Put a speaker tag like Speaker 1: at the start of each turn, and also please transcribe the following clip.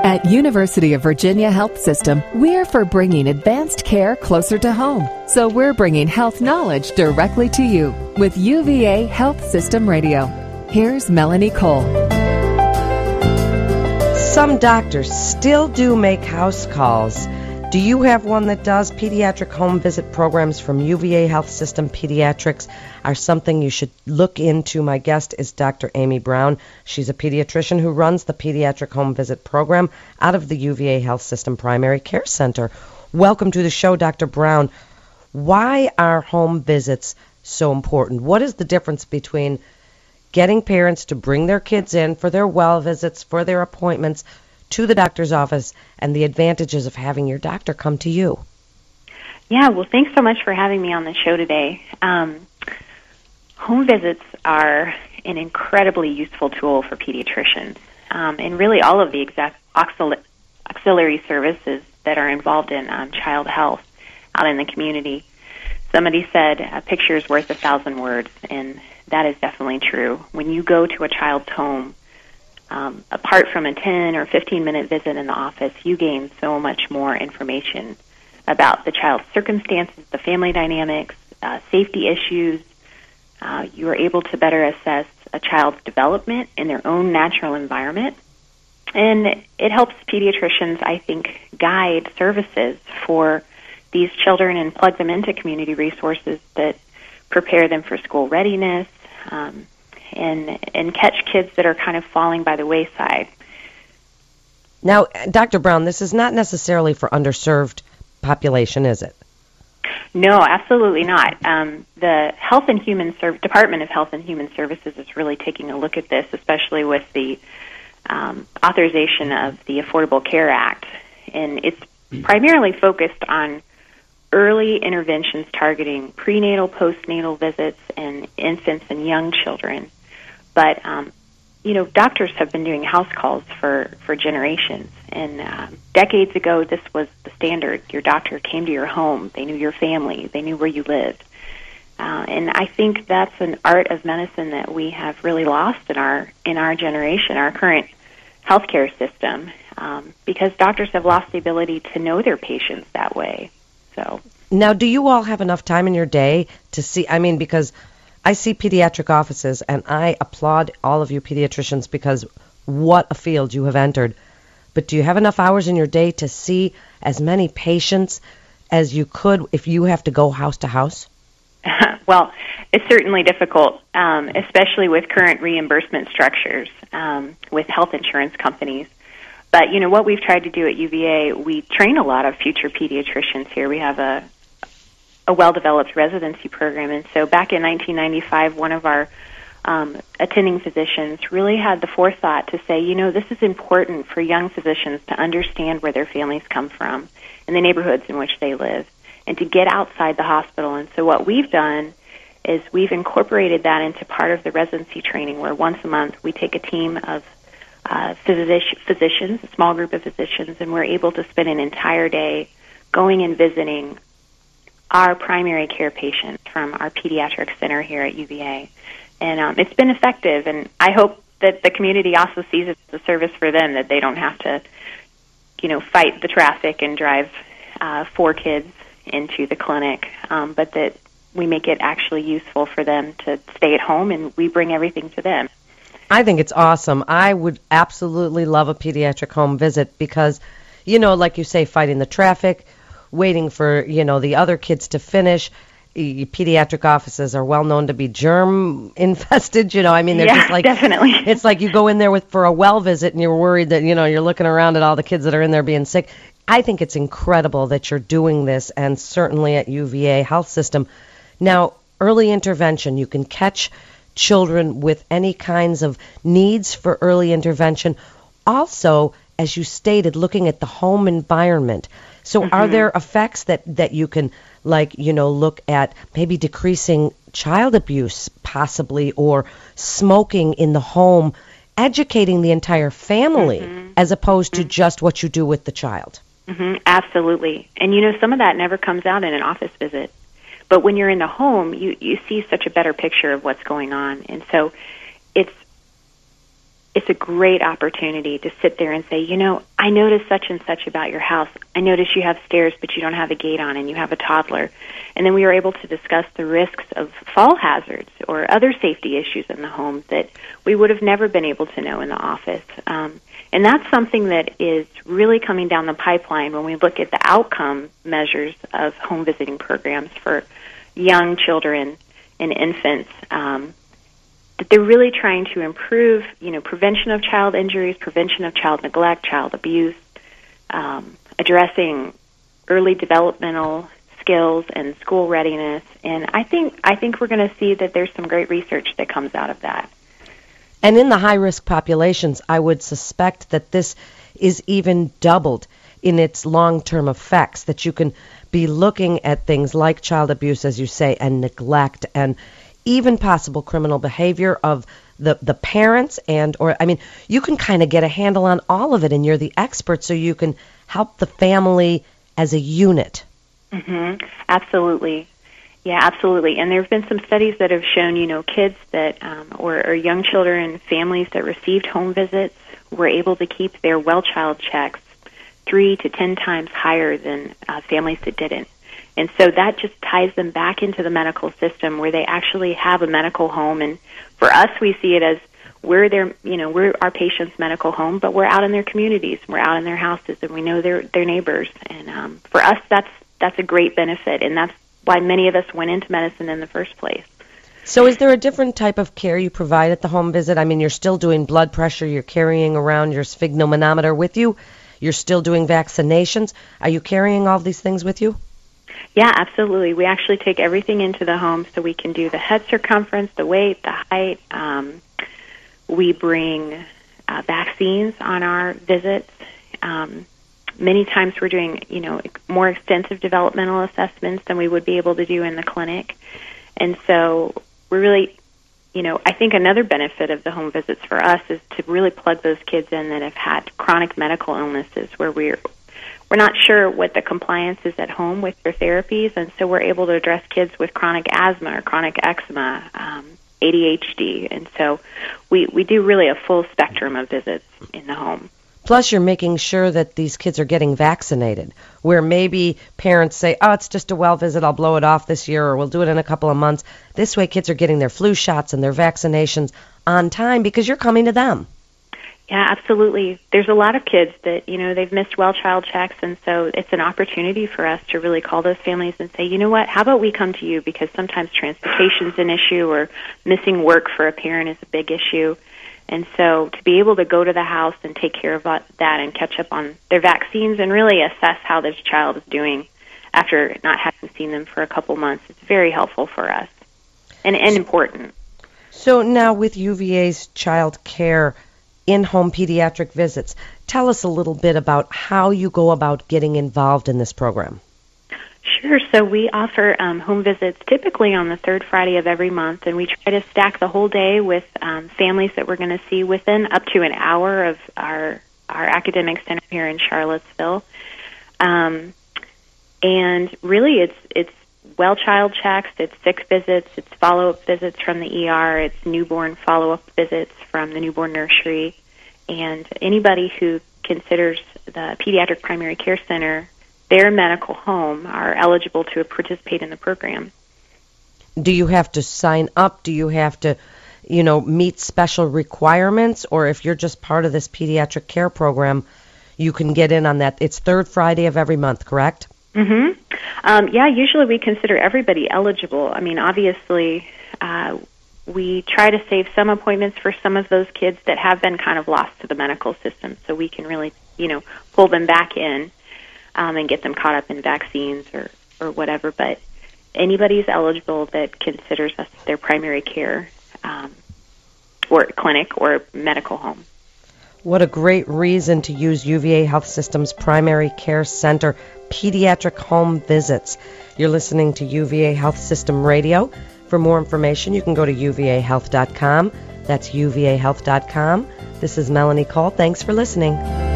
Speaker 1: At University of Virginia Health System, we're for bringing advanced care closer to home. So we're bringing health knowledge directly to you with UVA Health System Radio. Here's Melanie Cole.
Speaker 2: Some doctors still do make house calls. Do you have one that does? Pediatric home visit programs from UVA Health System Pediatrics are something you should look into. My guest is Dr. Amy Brown. She's a pediatrician who runs the pediatric home visit program out of the UVA Health System Primary Care Center. Welcome to the show, Dr. Brown. Why are home visits so important? What is the difference between getting parents to bring their kids in for their well visits, for their appointments, to the doctor's office, and the advantages of having your doctor come to you?
Speaker 3: Yeah, well, thanks so much for having me on the show today. Home visits are an incredibly useful tool for pediatricians, and really all of the auxiliary services that are involved in child health out in the community. Somebody said a picture is worth 1,000 words, and that is definitely true. When you go to a child's home, apart from a 10 or 15-minute visit in the office, you gain so much more information about the child's circumstances, the family dynamics, safety issues. You are able to better assess a child's development in their own natural environment. And it helps pediatricians, I think, guide services for these children and plug them into community resources that prepare them for school readiness, and catch kids that are kind of falling by the wayside.
Speaker 2: Now, Dr. Brown, this is not necessarily for underserved population, is it?
Speaker 3: No, absolutely not. The Department of Health and Human Services is really taking a look at this, especially with the authorization of the Affordable Care Act. And it's primarily focused on early interventions targeting prenatal, postnatal visits, and infants and young children. But, doctors have been doing house calls for generations. And decades ago, this was the standard. Your doctor came to your home. They knew your family. They knew where you lived. And I think that's an art of medicine that we have really lost in our generation, our current healthcare system, because doctors have lost the ability to know their patients that way. So
Speaker 2: now, do you all have enough time in your day to see? I mean, because I see pediatric offices, and I applaud all of you pediatricians because what a field you have entered. But do you have enough hours in your day to see as many patients as you could if you have to go house to house?
Speaker 3: Well, it's certainly difficult, especially with current reimbursement structures with health insurance companies. But, what we've tried to do at UVA, we train a lot of future pediatricians here. We have a well-developed residency program. And so back in 1995, one of our attending physicians really had the forethought to say, this is important for young physicians to understand where their families come from and the neighborhoods in which they live and to get outside the hospital. And so what we've done is we've incorporated that into part of the residency training where once a month we take a team of physicians, a small group of physicians, and we're able to spend an entire day going and visiting our primary care patients from our pediatric center here at UVA. And it's been effective, and I hope that the community also sees it as a service for them, that they don't have to, fight the traffic and drive 4 kids into the clinic, but that we make it actually useful for them to stay at home and we bring everything to them.
Speaker 2: I think it's awesome. I would absolutely love a pediatric home visit because, like you say, fighting the traffic, waiting for, the other kids to finish. Pediatric offices are well known to be germ infested, they're just like,
Speaker 3: definitely.
Speaker 2: It's like you go in there for a well visit and you're worried that, you're looking around at all the kids that are in there being sick. I think it's incredible that you're doing this, and certainly at UVA Health System. Now, early intervention, you can catch children with any kinds of needs for early intervention. Also, as you stated, looking at the home environment. So are there effects that you can, look at maybe decreasing child abuse possibly, or smoking in the home, educating the entire family as opposed to just what you do with the child?
Speaker 3: Absolutely. And, some of that never comes out in an office visit. But when you're in the home, you see such a better picture of what's going on. And so it's it's a great opportunity to sit there and say, I noticed such and such about your house. I noticed you have stairs, but you don't have a gate on, and you have a toddler. And then we were able to discuss the risks of fall hazards or other safety issues in the home that we would have never been able to know in the office. And that's something that is really coming down the pipeline when we look at the outcome measures of home visiting programs for young children and infants. That they're really trying to improve, prevention of child injuries, prevention of child neglect, child abuse, addressing early developmental skills and school readiness. And I think we're going to see that there's some great research that comes out of that.
Speaker 2: And in the high-risk populations, I would suspect that this is even doubled in its long-term effects, that you can be looking at things like child abuse, as you say, and neglect, and even possible criminal behavior of the parents, you can kind of get a handle on all of it, and you're the expert, so you can help the family as a unit.
Speaker 3: Mm-hmm. Absolutely. Yeah, absolutely. And there have been some studies that have shown, kids that, or young children, families that received home visits were able to keep their well child checks 3 to 10 times higher than families that didn't. And so that just ties them back into the medical system where they actually have a medical home. And for us, we see it as we're our patients' medical home, but we're out in their communities, we're out in their houses, and we know their neighbors. And for us, that's a great benefit, and that's why many of us went into medicine in the first place.
Speaker 2: So is there a different type of care you provide at the home visit? You're still doing blood pressure, you're carrying around your sphygmomanometer with you, you're still doing vaccinations. Are you carrying all these things with you?
Speaker 3: Yeah, absolutely. We actually take everything into the home, so we can do the head circumference, the weight, the height. We bring vaccines on our visits. Many times we're doing, more extensive developmental assessments than we would be able to do in the clinic. And so we're really, I think another benefit of the home visits for us is to really plug those kids in that have had chronic medical illnesses where we're not sure what the compliance is at home with their therapies, and so we're able to address kids with chronic asthma or chronic eczema, ADHD. And so we do really a full spectrum of visits in the home.
Speaker 2: Plus, you're making sure that these kids are getting vaccinated, where maybe parents say, it's just a well visit, I'll blow it off this year, or we'll do it in a couple of months. This way, kids are getting their flu shots and their vaccinations on time because you're coming to them.
Speaker 3: Yeah, absolutely. There's a lot of kids that, they've missed well child checks, and so it's an opportunity for us to really call those families and say, you know what, how about we come to you, because sometimes transportation's an issue or missing work for a parent is a big issue. And so to be able to go to the house and take care of that and catch up on their vaccines and really assess how this child is doing after not having seen them for a couple months, it's very helpful for us and important.
Speaker 2: So now with UVA's child care in-home pediatric visits, tell us a little bit about how you go about getting involved in this program.
Speaker 3: Sure. So we offer home visits typically on the third Friday of every month, and we try to stack the whole day with families that we're going to see within up to an hour of our academic center here in Charlottesville. And really, it's well child checks, it's sick visits, it's follow-up visits from the ER, it's newborn follow-up visits from the newborn nursery, and anybody who considers the Pediatric Primary Care Center their medical home are eligible to participate in the program.
Speaker 2: Do you have to sign up? Do you have to, meet special requirements? Or if you're just part of this pediatric care program, you can get in on that. It's third Friday of every month, correct?
Speaker 3: Mm-hmm. Yeah, usually we consider everybody eligible. Obviously, we try to save some appointments for some of those kids that have been kind of lost to the medical system, so we can really, pull them back in. And get them caught up in vaccines or whatever. But anybody's eligible that considers us their primary care or clinic or medical home.
Speaker 2: What a great reason to use UVA Health System's Primary Care Center pediatric home visits. You're listening to UVA Health System Radio. For more information, you can go to uvahealth.com. That's uvahealth.com. This is Melanie Cole. Thanks for listening.